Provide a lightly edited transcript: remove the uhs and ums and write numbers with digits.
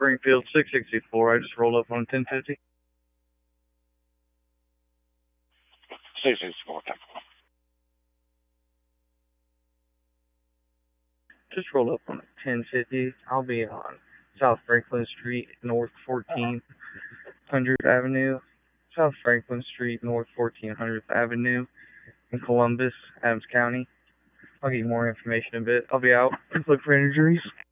Springfield 664. I just rolled up on 1050. 664. Just rolled up on 1050. I'll be on South Franklin Street, North 1400th Avenue. South Franklin Street, North 1400th Avenue in Columbus, Adams County. I'll get you more information in a bit. I'll be out. Look for injuries.